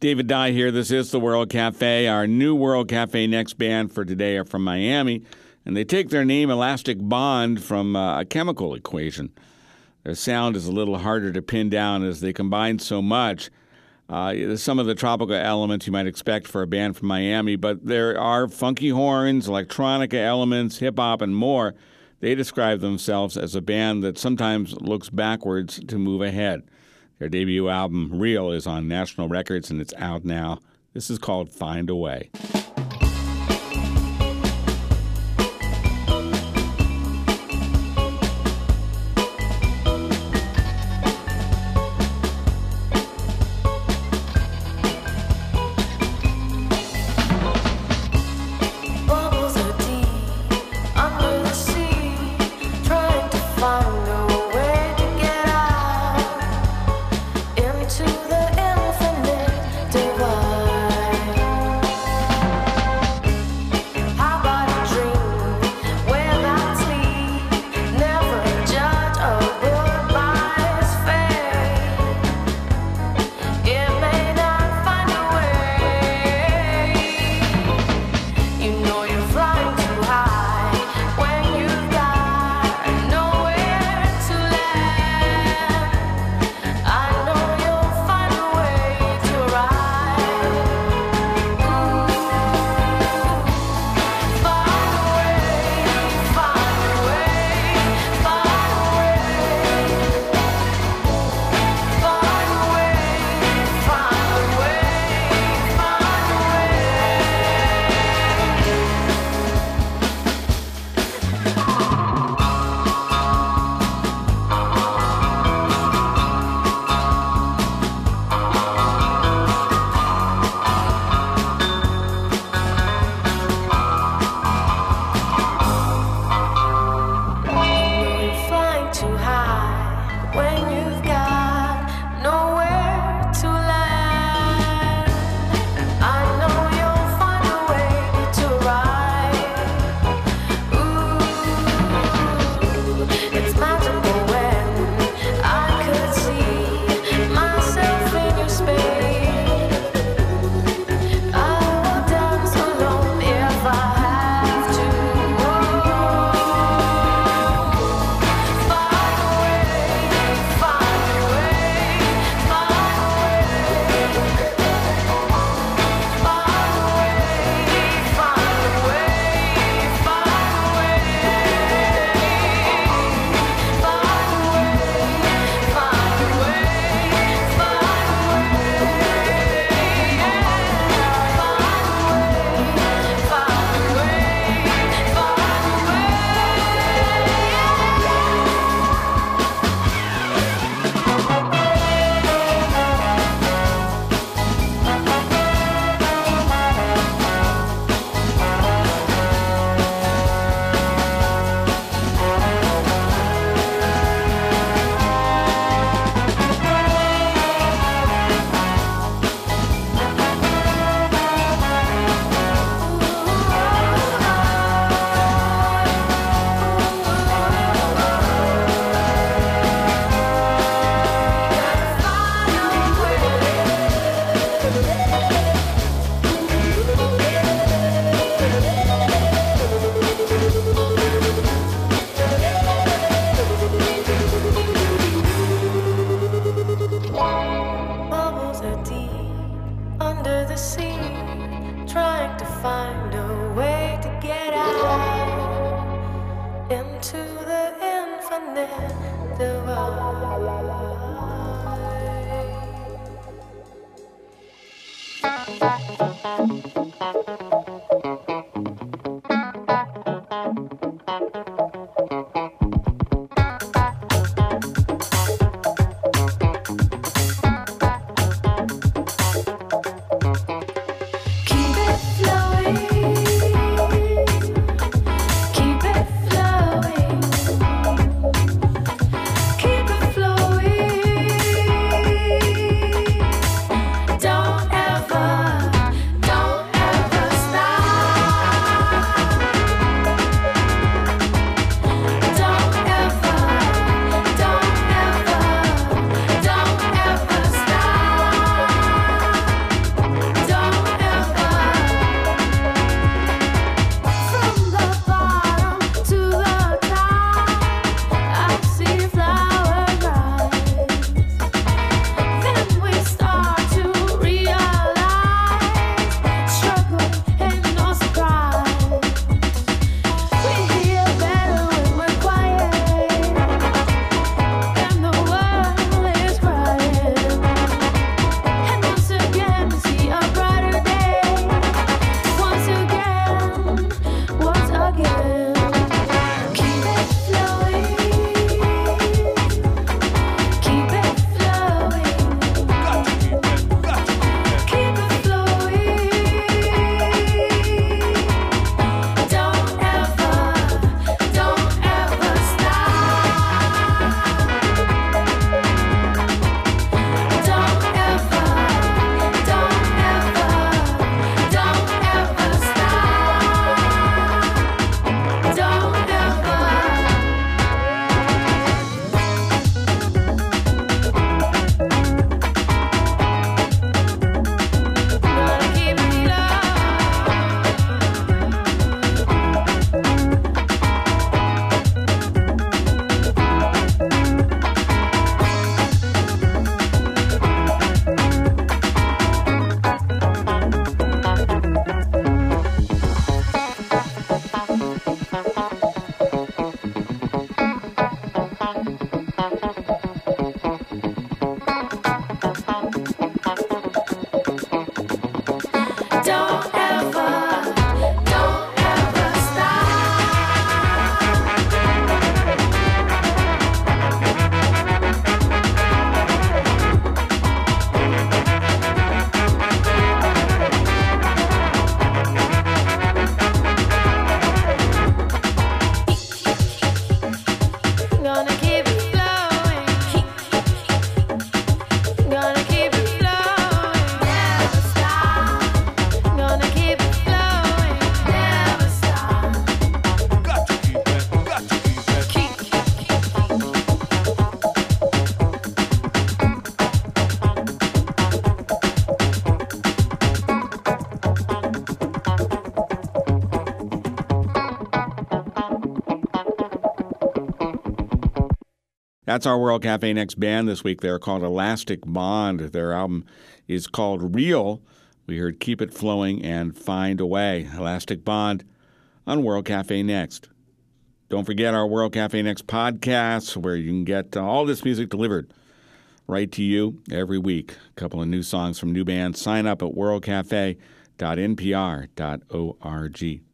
David Dye here. This is the World Cafe. Our new World Cafe Next band for today are from Miami, and they take their name Elastic Bond from a chemical equation. Their sound is a little harder to pin down as they combine so much. Some of the tropical elements you might expect for a band from Miami, but there are funky horns, electronica elements, hip-hop, and more. They describe themselves as a band that sometimes looks backwards to move ahead. Their debut album, Real, is on National Records, and it's out now. This is called Find a Way. That's our World Cafe Next band this week. They're called Elastic Bond. Their album is called Real. We heard Keep It Flowing and Find a Way. Elastic Bond on World Cafe Next. Don't forget our World Cafe Next podcast, where you can get all this music delivered right to you every week. A couple of new songs from new bands. Sign up at worldcafe.npr.org.